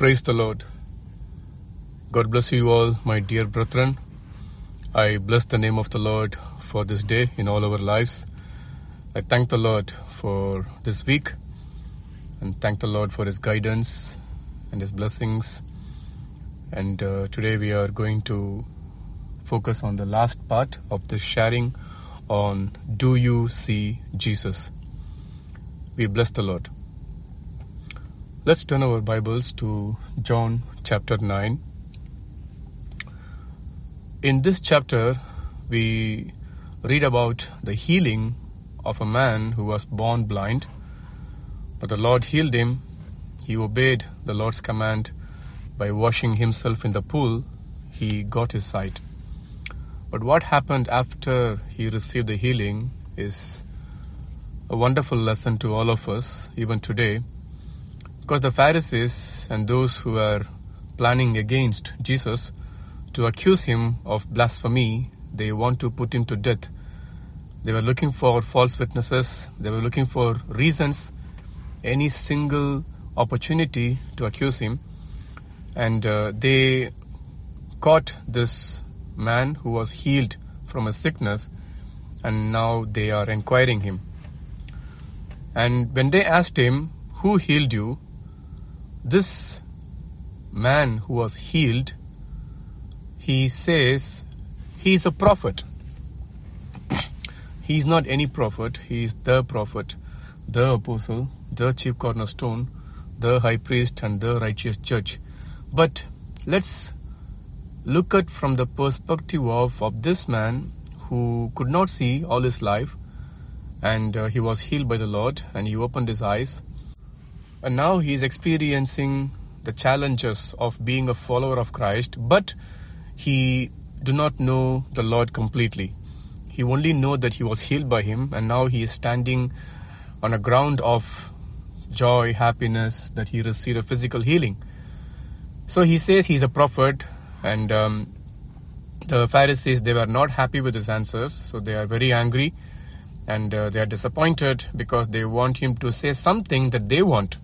Praise the Lord. God bless you all, my dear brethren. I bless the name of the Lord for this day in all our lives. I thank the Lord for this week and thank the Lord for His guidance and His blessings. And today we are going to focus on the last part of this sharing on Do You See Jesus? We bless the Lord. Let's turn our Bibles to John chapter 9. In this chapter, we read about the healing of a man who was born blind. But the Lord healed him. He obeyed the Lord's command by washing himself in the pool. He got his sight. But what happened after he received the healing is a wonderful lesson to all of us, even today. Because the Pharisees and those who were planning against Jesus to accuse him of blasphemy, they want to put him to death. They were looking for false witnesses. They were looking for reasons, any single opportunity to accuse him. And they caught this man who was healed from a sickness, and now they are inquiring him. And when they asked him, "Who healed you?" this man who was healed, he says he is a prophet. He is not any prophet. He is the prophet, the apostle, the chief cornerstone, the high priest, and the righteous judge. But let's look at from the perspective of this man who could not see all his life, and he was healed by the Lord, and he opened his eyes. And now he is experiencing the challenges of being a follower of Christ, but he do not know the Lord completely. He only know that he was healed by him, and now he is standing on a ground of joy, happiness, that he received a physical healing. So he says he's a prophet, and the Pharisees, they were not happy with his answers, so they are very angry, and they are disappointed because they want him to say something that they want.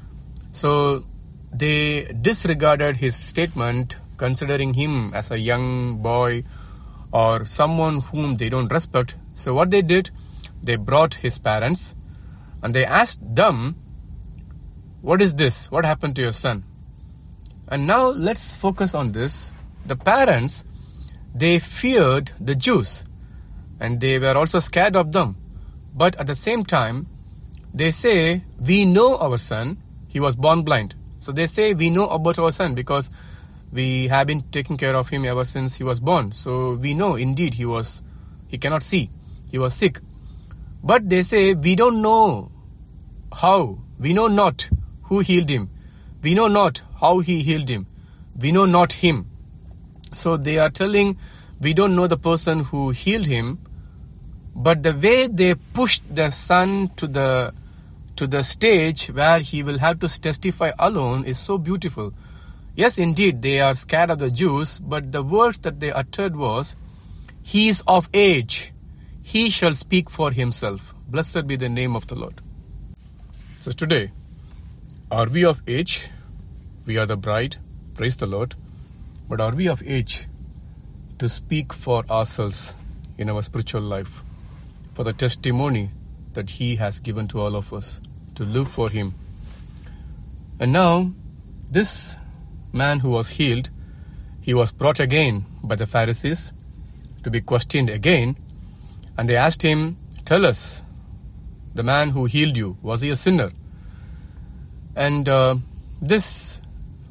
So they disregarded his statement, considering him as a young boy or someone whom they don't respect. So what they did, they brought his parents and they asked them, "What is this? What happened to your son?" And now let's focus on this. The parents, they feared the Jews and they were also scared of them. But at the same time, they say, "We know our son. He was born blind." So they say, "We know about our son because we have been taking care of him ever since he was born. So we know indeed he cannot see. He was sick." But they say, "We don't know how. We know not who healed him. We know not how he healed him. We know not him." So they are telling, we don't know the person who healed him. But the way they pushed their son to the stage where he will have to testify alone is so beautiful. Yes, indeed, they are scared of the Jews, but the words that they uttered was, "He is of age. He shall speak for himself." Blessed be the name of the Lord. So today, are we of age? We are the bride. Praise the Lord. But are we of age to speak for ourselves in our spiritual life, for the testimony that He has given to all of us, to live for Him? And now, this man who was healed, he was brought again by the Pharisees to be questioned again. And they asked him, "Tell us, the man who healed you, was he a sinner?" And this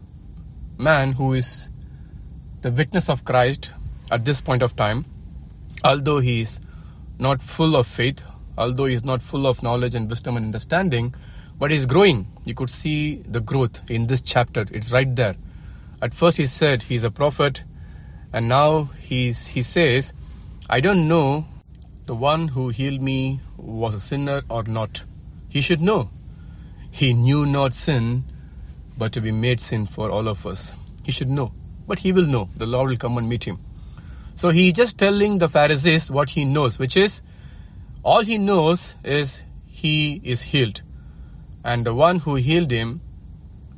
man who is the witness of Christ at this point of time, although he is not full of faith, although he is not full of knowledge and wisdom and understanding, but he is growing. You could see the growth in this chapter. It's right there. At first he said he's a prophet, and now he says, "I don't know the one who healed me was a sinner or not." He should know. He knew not sin, but to be made sin for all of us. He should know. But he will know. The Lord will come and meet him. So he just telling the Pharisees what he knows, which is, all he knows is he is healed. And the one who healed him,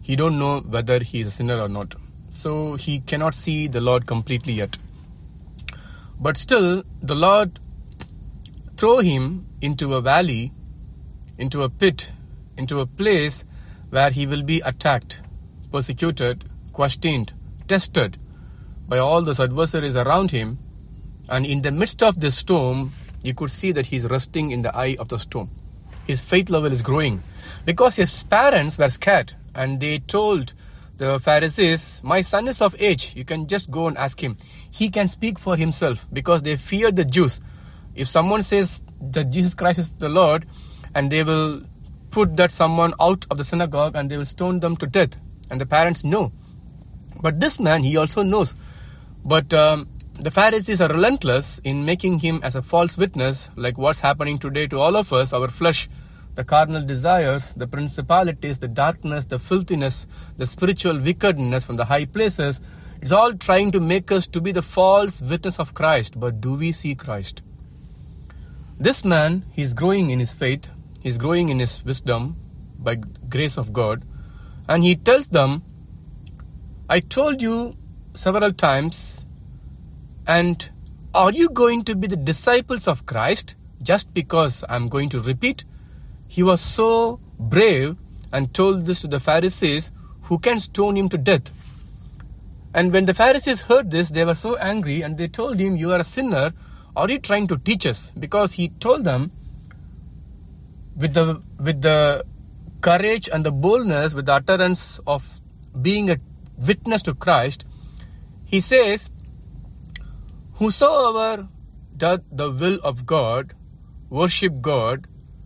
he don't know whether he is a sinner or not. So he cannot see the Lord completely yet. But still, the Lord throw him into a valley, into a pit, into a place where he will be attacked, persecuted, questioned, tested by all those adversaries around him. And in the midst of this storm, you could see that he's resting in the eye of the storm. His faith level is growing because his parents were scared and they told the Pharisees, my son is of age, you can just go and ask him. He can speak for himself, because they feared the Jews. If someone says that Jesus Christ is the Lord, and they will put that someone out of the synagogue and they will stone them to death. And the parents know. But this man, he also knows. But the Pharisees are relentless in making him as a false witness, like what's happening today to all of us, our flesh, the carnal desires, the principalities, the darkness, the filthiness, the spiritual wickedness from the high places. It's all trying to make us to be the false witness of Christ. But do we see Christ? This man, he's growing in his faith. He's growing in his wisdom by grace of God. And he tells them, I told you several times, and are you going to be the disciples of Christ just because I'm going to repeat? He was so brave and told this to the Pharisees, who can stone him to death. And when the Pharisees heard this, they were so angry and they told him, you are a sinner. Are you trying to teach us? Because he told them with the courage and the boldness, with the utterance of being a witness to Christ, he says, whosoever doth the will of God, worship God,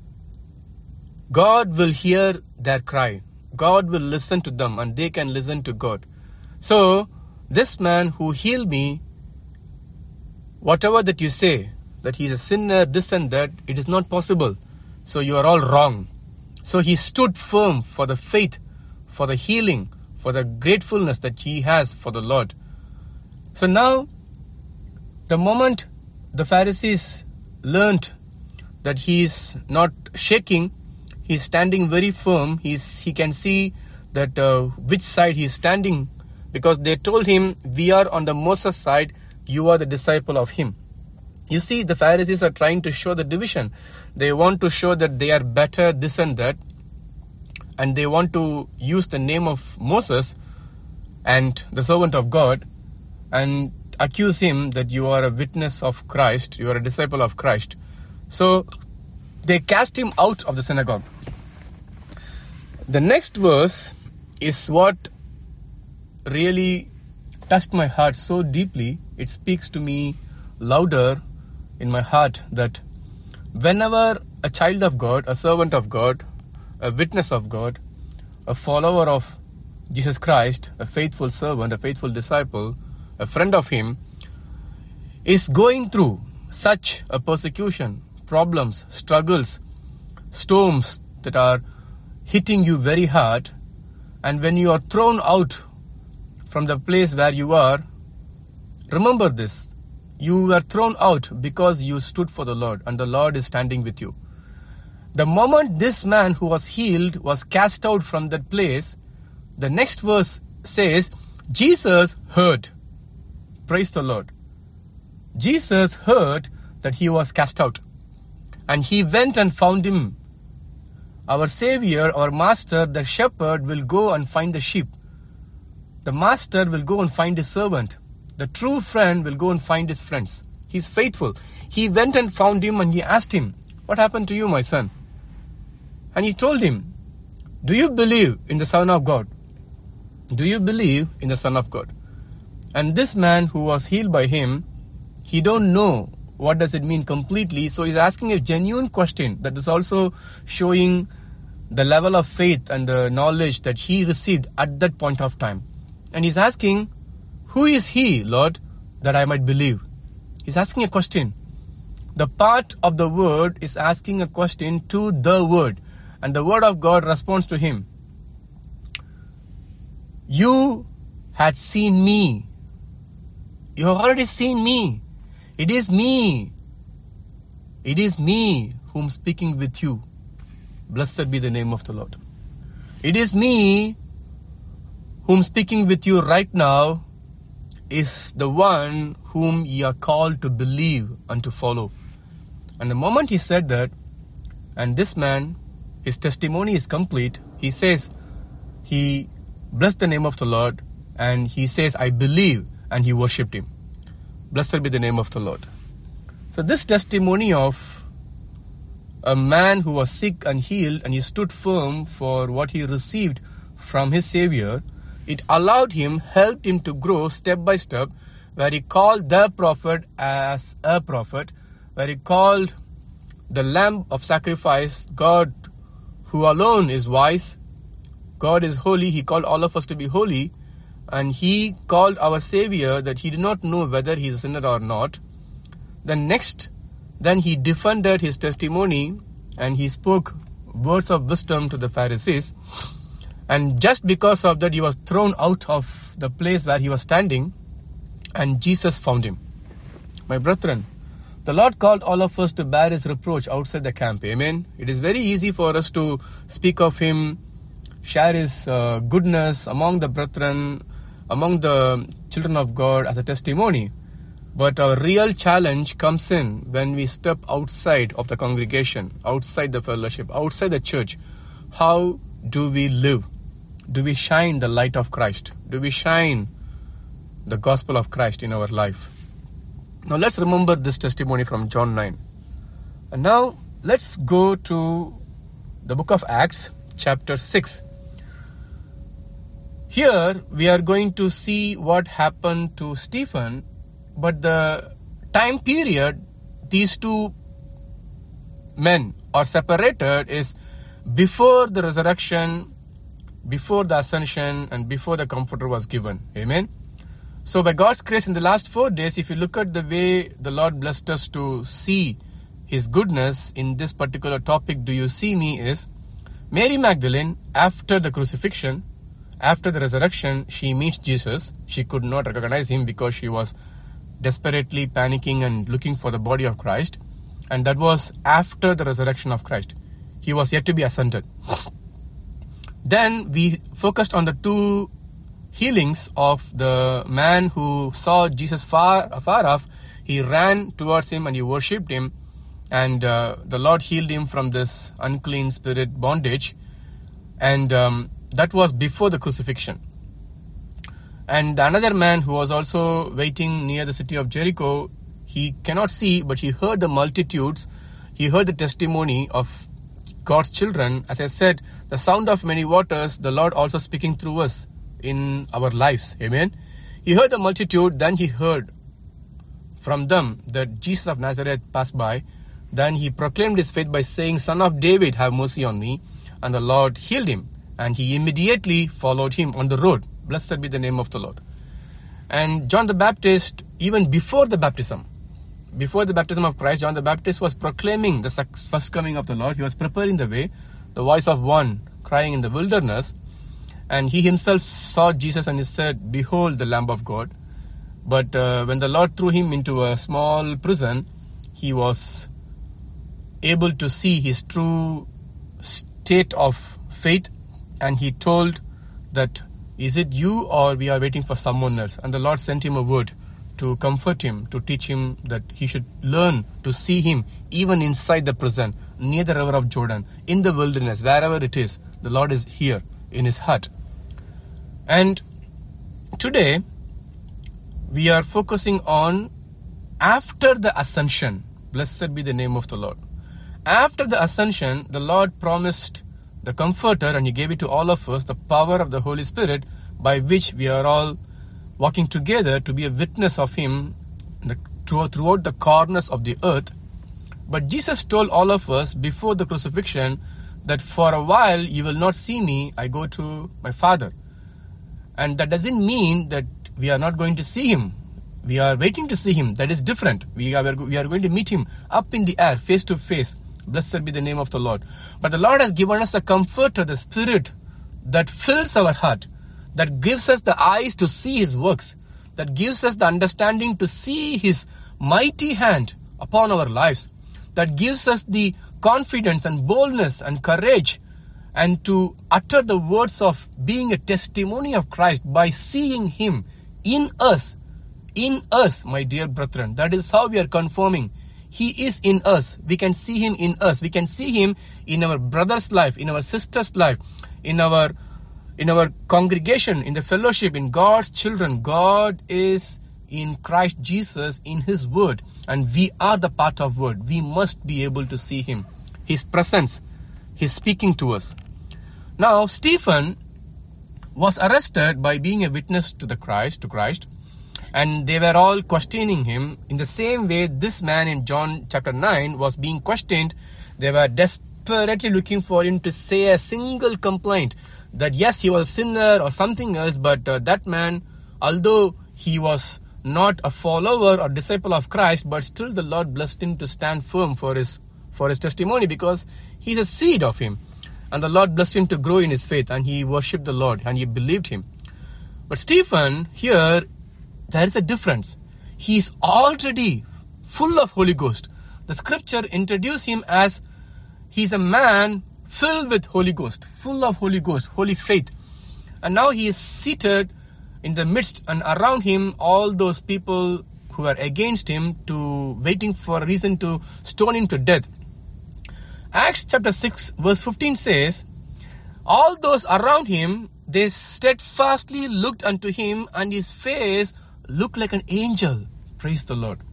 God will hear their cry. God will listen to them and they can listen to God. So, this man who healed me, whatever that you say, that he is a sinner, this and that, it is not possible. So you are all wrong. So he stood firm for the faith, for the healing, for the gratefulness that he has for the Lord. So now, the moment the Pharisees learned that he is not shaking, he is standing very firm. He can see that which side he is standing, because they told him, we are on the Moses side, you are the disciple of him. You see, the Pharisees are trying to show the division. They want to show that they are better, this and that. And they want to use the name of Moses and the servant of God and accuse him that you are a witness of Christ, you are a disciple of Christ. So they cast him out of the synagogue. The next verse is what really touched my heart so deeply. It speaks to me louder in my heart that whenever a child of God, a servant of God, a witness of God, a follower of Jesus Christ, a faithful servant, a faithful disciple, a friend of him, is going through such a persecution, problems, struggles, storms that are hitting you very hard, and when you are thrown out from the place where you are, remember this. You were thrown out because you stood for the Lord, and the Lord is standing with you. The moment this man who was healed was cast out from that place, the next verse says, Jesus heard. Praise the Lord. Jesus heard that he was cast out, and he went and found him. Our Savior, our Master, the shepherd, will go and find the sheep. The Master will go and find his servant. The true friend will go and find his friends. He's faithful. He went and found him and he asked him, what happened to you, my son? And he told him, do you believe in the Son of God? Do you believe in the Son of God? And this man who was healed by him, he don't know what does it mean completely. So he's asking a genuine question that is also showing the level of faith and the knowledge that he received at that point of time. And he's asking, who is he, Lord, that I might believe? He's asking a question. The part of the word is asking a question to the word. And the word of God responds to him. You had seen me. You have already seen me. It is me. It is me whom speaking with you. Blessed be the name of the Lord. It is me whom speaking with you right now is the one whom ye are called to believe and to follow. And the moment he said that, and this man, his testimony is complete, he says, he blessed the name of the Lord, and he says, I believe, and he worshipped him. Blessed be the name of the Lord. So this testimony of a man who was sick and healed, and he stood firm for what he received from his Savior, it allowed him, helped him to grow step by step, where he called the prophet as a prophet, where he called the lamb of sacrifice God, who alone is wise. God is holy. He called all of us to be holy. And he called our Savior that he did not know whether he is a sinner or not. Then he defended his testimony, and he spoke words of wisdom to the Pharisees. And just because of that, he was thrown out of the place where he was standing, and Jesus found him. My brethren, the Lord called all of us to bear his reproach outside the camp. Amen. It is very easy for us to speak of him, share his goodness among the brethren, among the children of God as a testimony. But our real challenge comes in when we step outside of the congregation, outside the fellowship, outside the church. How do we live? Do we shine the light of Christ? Do we shine the gospel of Christ in our life? Now let's remember this testimony from John 9. And now let's go to the book of Acts, chapter 6. Here we are going to see what happened to Stephen, but the time period these two men are separated is before the resurrection, before the ascension, and before the Comforter was given. Amen. So by God's grace, in the last 4 days, if you look at the way the Lord blessed us to see his goodness in this particular topic, do you see me, is Mary Magdalene, after the crucifixion, after the resurrection, she meets Jesus. She could not recognize him because she was desperately panicking and looking for the body of Christ. And that was after the resurrection of Christ. He was yet to be ascended. Then we focused on the two healings of the man who saw Jesus far off. He ran towards him and he worshipped him. And the Lord healed him from this unclean spirit bondage. And that was before the crucifixion. And another man who was also waiting near the city of Jericho, he cannot see, but he heard the multitudes. He heard the testimony of God's children. As I said, the sound of many waters, the Lord also speaking through us in our lives. Amen. He heard the multitude, then he heard from them that Jesus of Nazareth passed by. Then he proclaimed his faith by saying, Son of David, have mercy on me. And the Lord healed him. And he immediately followed him on the road. Blessed be the name of the Lord. And John the Baptist, even before the baptism of Christ, John the Baptist was proclaiming the first coming of the Lord. He was preparing the way, the voice of one crying in the wilderness. And he himself saw Jesus and he said, Behold the Lamb of God. But when the Lord threw him into a small prison, he was able to see his true state of faith. And he told that, is it you or we are waiting for someone else? And the Lord sent him a word to comfort him, to teach him that he should learn to see him even inside the prison, near the river of Jordan, in the wilderness, wherever it is. The Lord is here in his heart. And today we are focusing on after the ascension. Blessed be the name of the Lord. After the ascension, the Lord promised the Comforter, and he gave it to all of us, the power of the Holy Spirit, by which we are all walking together to be a witness of him throughout the corners of the earth. But Jesus told all of us before the crucifixion that for a while you will not see me, I go to my Father. And that doesn't mean that we are not going to see him. We are waiting to see him. That is different. We are going to meet him up in the air, face to face. Blessed be the name of the Lord. But the Lord has given us a Comforter, the Spirit that fills our heart, that gives us the eyes to see his works, that gives us the understanding to see his mighty hand upon our lives, that gives us the confidence and boldness and courage and to utter the words of being a testimony of Christ by seeing Him in us, my dear brethren. That is how we are confirming. He is in us. We can see Him in us. We can see Him in our brother's life, in our sister's life, in our congregation, in the fellowship, in God's children. God is in Christ Jesus, in His Word, and we are the part of Word. We must be able to see Him, His presence, His speaking to us. Now, Stephen was arrested by being a witness to Christ, and they were all questioning him in the same way this man in John chapter 9 was being questioned. They were desperately looking for him to say a single complaint that yes, he was a sinner or something else, but that man, although he was not a follower or disciple of Christ, but still the Lord blessed him to stand firm for his testimony, because he's a seed of Him. And the Lord blessed him to grow in his faith, and he worshipped the Lord and he believed Him. But Stephen, here, there is a difference. He is already full of Holy Ghost. The scripture introduces him as he's a man filled with Holy Ghost, full of Holy Ghost, holy faith. And now he is seated in the midst, and around him all those people who are against him, waiting for a reason to stone him to death. Acts chapter 6 verse 15 says, all those around him, they steadfastly looked unto him, and his face looked like an angel. Praise the Lord.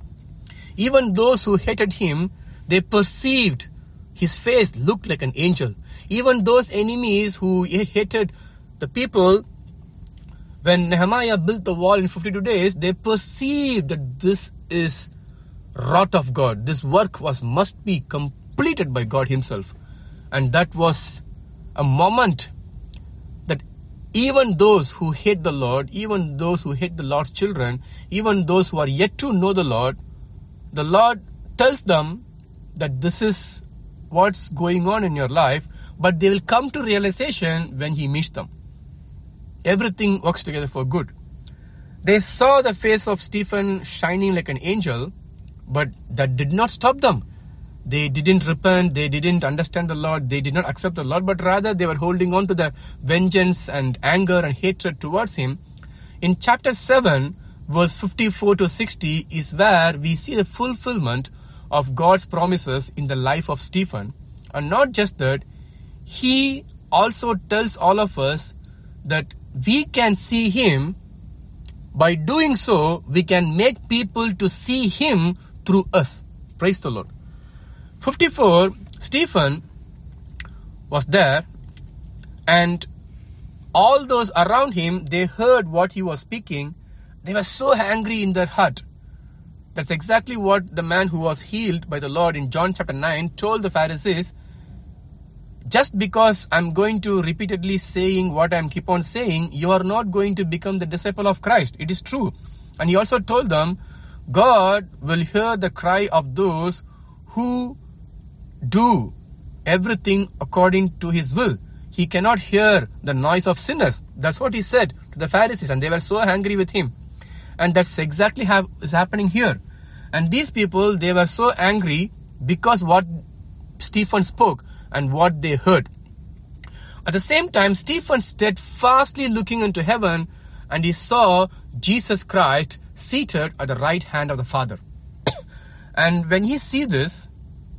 Even those who hated him, they perceived his face looked like an angel. Even those enemies who hated the people, when Nehemiah built the wall in 52 days, they perceived that this is wrath of God. This work must be completed by God Himself. And that was a moment that even those who hate the Lord, even those who hate the Lord's children, even those who are yet to know the Lord tells them that this is what's going on in your life, but they will come to realization when He meets them. Everything works together for good. They saw the face of Stephen shining like an angel, but that did not stop them. They didn't repent, they didn't understand the Lord, they did not accept the Lord, but rather they were holding on to the vengeance and anger and hatred towards Him. In chapter 7, verse 54 to 60 is where we see the fulfillment of God's promises in the life of Stephen. And not just that, he also tells all of us that we can see Him. By doing so, we can make people to see Him through us. Praise the Lord. 54, Stephen was there, and all those around him, they heard what he was speaking. They were so angry in their heart. That's exactly what the man who was healed by the Lord in John chapter 9 told the Pharisees. Just because I'm going to repeatedly saying what I'm keep on saying, you are not going to become the disciple of Christ. It is true. And he also told them, God will hear the cry of those who do everything according to His will. He cannot hear the noise of sinners. That's what he said to the Pharisees, and they were so angry with him. And that's exactly how is happening here. And these people, they were so angry because what Stephen spoke and what they heard. At the same time, Stephen steadfastly looking into heaven, and he saw Jesus Christ seated at the right hand of the Father. And when he see this,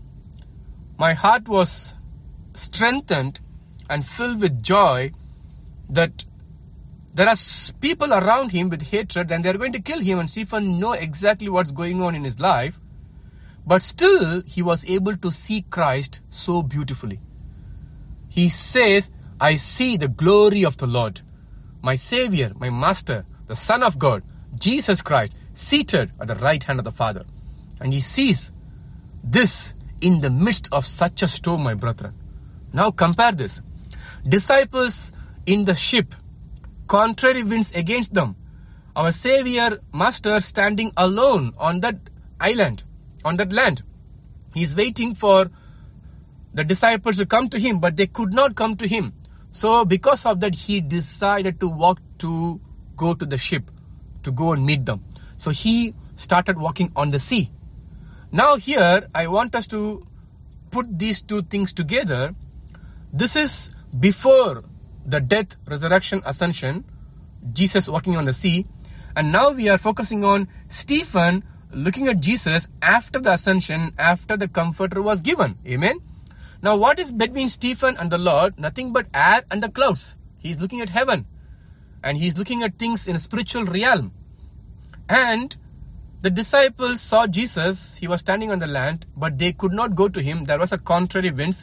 my heart was strengthened and filled with joy that there are people around him with hatred, and they are going to kill him, and Stephen know exactly what's going on in his life. But still, he was able to see Christ so beautifully. He says, I see the glory of the Lord, my Savior, my Master, the Son of God, Jesus Christ, seated at the right hand of the Father. And he sees this in the midst of such a storm, my brethren. Now compare this. Disciples in the ship, contrary winds against them. Our Savior, Master, standing alone on that island, on that land. He is waiting for the disciples to come to him, but they could not come to him. So because of that, he decided to go to the ship, to go and meet them. So he started walking on the sea. Now here, I want us to put these two things together. This is before the death, resurrection, ascension, Jesus walking on the sea. And now we are focusing on Stephen looking at Jesus after the ascension, after the Comforter was given. Amen. Now what is between Stephen and the Lord? Nothing but air and the clouds. He's looking at heaven. And he's looking at things in a spiritual realm. And the disciples saw Jesus. He was standing on the land, but they could not go to him. There was a contrary winds.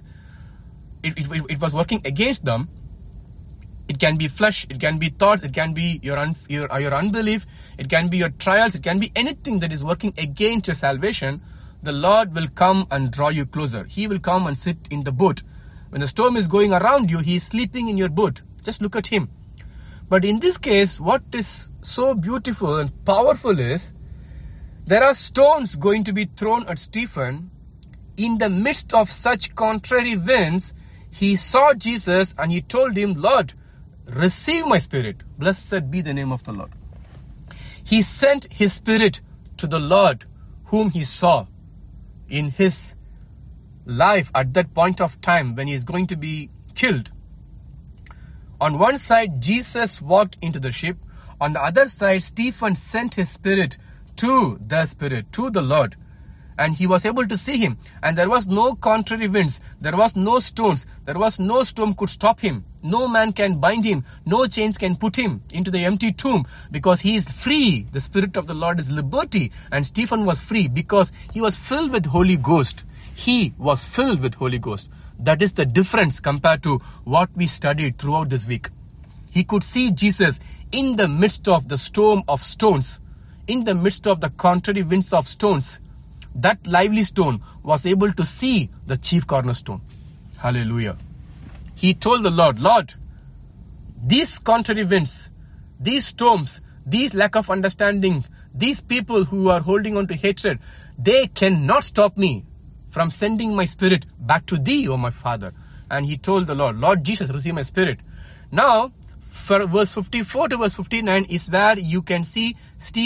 It was working against them. It can be flesh, it can be thoughts, it can be your unbelief, it can be your trials, it can be anything that is working against your salvation. The Lord will come and draw you closer. He will come and sit in the boat. When the storm is going around you, he is sleeping in your boat. Just look at him. But in this case, what is so beautiful and powerful is, there are stones going to be thrown at Stephen. In the midst of such contrary winds, he saw Jesus and he told him, Lord, receive my spirit. Blessed be the name of the Lord. He sent his spirit to the Lord whom he saw in his life at that point of time when he is going to be killed. On one side, Jesus walked into the ship. On the other side, Stephen sent his spirit to the Lord. And he was able to see him. And there was no contrary winds. There was no stones. There was no storm could stop him. No man can bind him. No chains can put him into the empty tomb, because he is free. The Spirit of the Lord is liberty. And Stephen was free because he was filled with Holy Ghost. He was filled with Holy Ghost. That is the difference compared to what we studied throughout this week. He could see Jesus in the midst of the storm of stones, in the midst of the contrary winds of stones. That lively stone was able to see the chief cornerstone. Hallelujah. He told the Lord, Lord, these contrary winds, these storms, these lack of understanding, these people who are holding on to hatred, they cannot stop me from sending my spirit back to thee, O my Father. And he told the Lord, Lord Jesus, receive my spirit. Now, for verse 54 to verse 59 is where you can see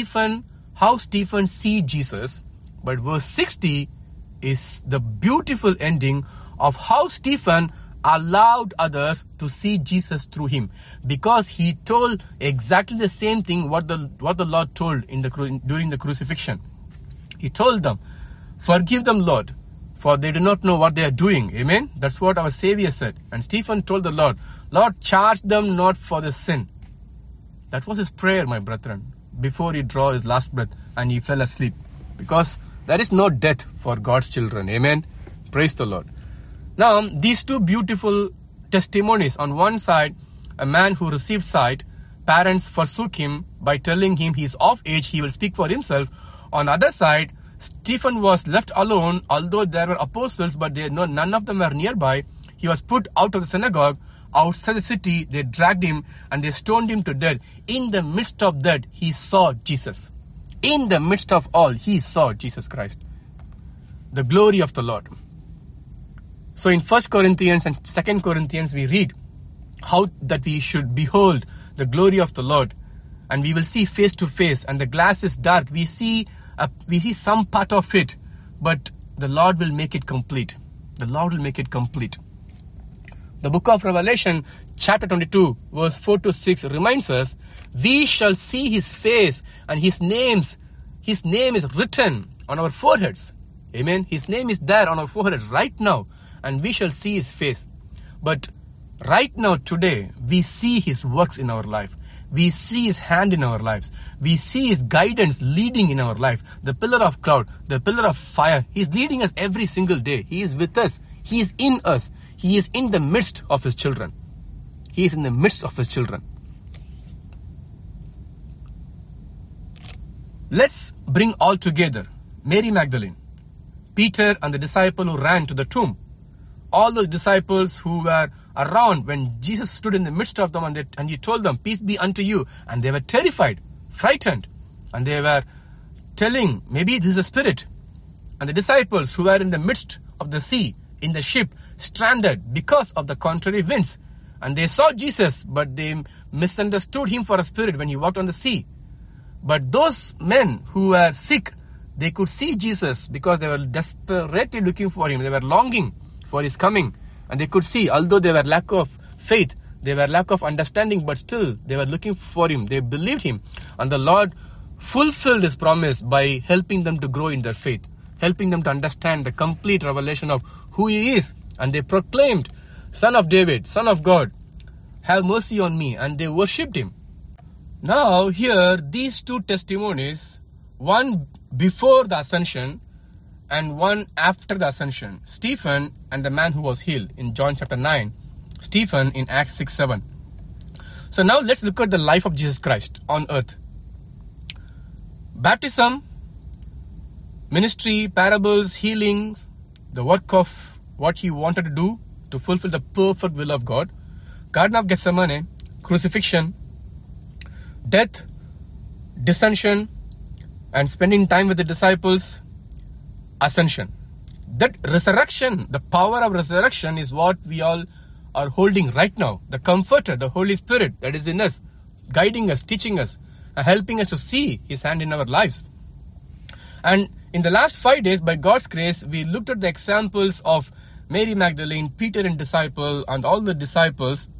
how Stephen see Jesus. But verse 60 is the beautiful ending of how Stephen allowed others to see Jesus through him, because he told exactly the same thing what the Lord told during the crucifixion. He told them, forgive them, Lord, for they do not know what they are doing. Amen. That's what our Savior said. And Stephen told the Lord, Lord, charge them not for the sin. That was his prayer, my brethren, before he drew his last breath and he fell asleep. Because there is no death for God's children. Amen. Praise the Lord. Now, these two beautiful testimonies. On one side, a man who received sight, parents forsook him by telling him he is of age, he will speak for himself. On the other side, Stephen was left alone, although there were apostles, but none of them were nearby. He was put out of the synagogue, outside the city. They dragged him and they stoned him to death. In the midst of that, he saw Jesus. In the midst of all, he saw Jesus Christ. The glory of the Lord. So in 1 Corinthians and 2 Corinthians, we read how that we should behold the glory of the Lord. And we will see face to face, and the glass is dark. We see some part of it, but the Lord will make it complete. The Lord will make it complete. The book of Revelation, chapter 22, verse 4 to 6 reminds us, we shall see his face, and his name is written on our foreheads. Amen. His name is there on our foreheads right now, and we shall see his face. But right now, today, we see his works in our life. We see his hand in our lives. We see his guidance leading in our life. The pillar of cloud, the pillar of fire. He's leading us every single day. He is with us. He is in us. He is in the midst of his children. He is in the midst of his children. Let's bring all together. Mary Magdalene, Peter and the disciple who ran to the tomb. All those disciples who were around when Jesus stood in the midst of them and he told them, peace be unto you. And they were terrified, frightened. And they were telling, maybe this is a spirit. And the disciples who were in the midst of the sea, in the ship, stranded because of the contrary winds. And they saw Jesus, but they misunderstood him for a spirit when he walked on the sea. But those men who were sick, they could see Jesus because they were desperately looking for him. They were longing for his coming. And they could see, although they were lack of faith, they were lack of understanding, but still they were looking for him. They believed him. And the Lord fulfilled his promise by helping them to grow in their faith, helping them to understand the complete revelation of who he is. And they proclaimed, Son of David, Son of God, have mercy on me. And they worshipped him. Now here, these two testimonies, one before the ascension and one after the ascension. Stephen and the man who was healed in John chapter 9. Stephen in Acts 6:7. So now let's look at the life of Jesus Christ on earth. Baptism, ministry, parables, healings, the work of what he wanted to do to fulfill the perfect will of God. Garden of Gethsemane, crucifixion, death, dissension, and spending time with the disciples, ascension. That resurrection, the power of resurrection is what we all are holding right now. The Comforter, the Holy Spirit that is in us, guiding us, teaching us, and helping us to see his hand in our lives. And in the last 5 days, by God's grace, we looked at the examples of Mary Magdalene, Peter and disciple, and all the disciples,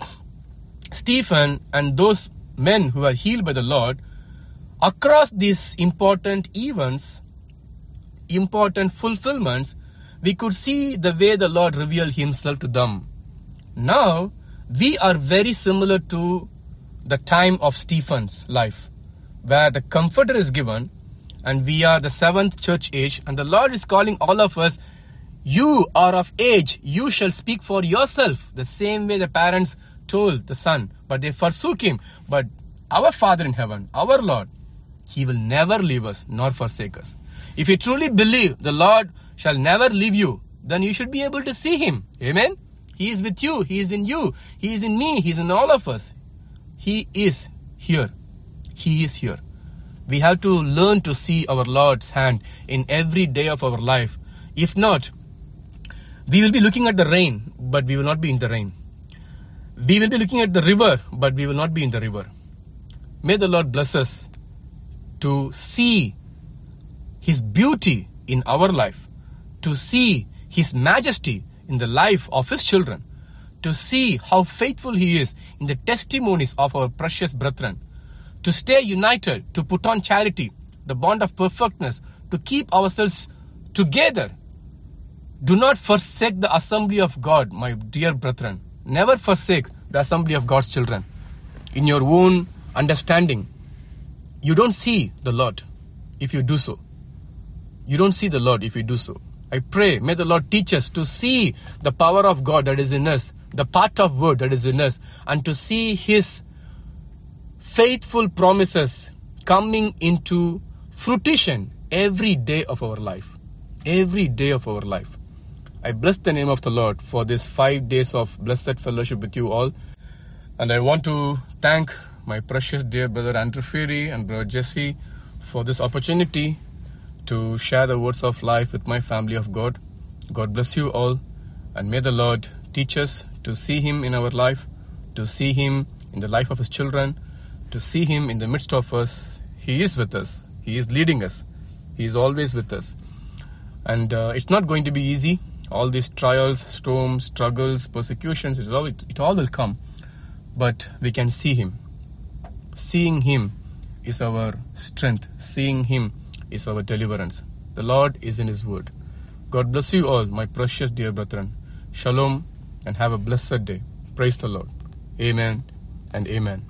Stephen, and those men who are healed by the Lord. Across these important events, important fulfillments, we could see the way the Lord revealed himself to them. Now, we are very similar to the time of Stephen's life, where the Comforter is given, and we are the 7th church age, and the Lord is calling all of us, you are of age, you shall speak for yourself, the same way the parents told the son, but they forsook him. But our Father in heaven, our Lord, he will never leave us nor forsake us. If you truly believe the Lord shall never leave you, then you should be able to see him. Amen. He is with you. He is in you. He is in me. He is in all of us. He is here. He is here. We have to learn to see our Lord's hand in every day of our life. If not, we will be looking at the rain, but we will not be in the rain. We will be looking at the river, but we will not be in the river. May the Lord bless us to see his beauty in our life, to see his majesty in the life of his children, to see how faithful he is in the testimonies of our precious brethren, to stay united, to put on charity, the bond of perfectness, to keep ourselves together. Do not forsake the assembly of God, my dear brethren. Never forsake the assembly of God's children. In your own understanding, you don't see the Lord if you do so. You don't see the Lord if you do so. I pray, may the Lord teach us to see the power of God that is in us, the part of word that is in us, and to see his faithful promises coming into fruition every day of our life. Every day of our life. I bless the name of the Lord for this 5 days of blessed fellowship with you all. And I want to thank my precious dear brother Andrew Ferry and brother Jesse for this opportunity to share the words of life with my family of God. God bless you all, and may the Lord teach us to see him in our life, to see him in the life of his children, to see him in the midst of us. He is with us. He is leading us. He is always with us. And it's not going to be easy. All these trials, storms, struggles, persecutions, it all will come. But we can see him. Seeing him is our strength. Seeing him is our deliverance. The Lord is in his word. God bless you all, my precious dear brethren. Shalom, and have a blessed day. Praise the Lord. Amen and amen.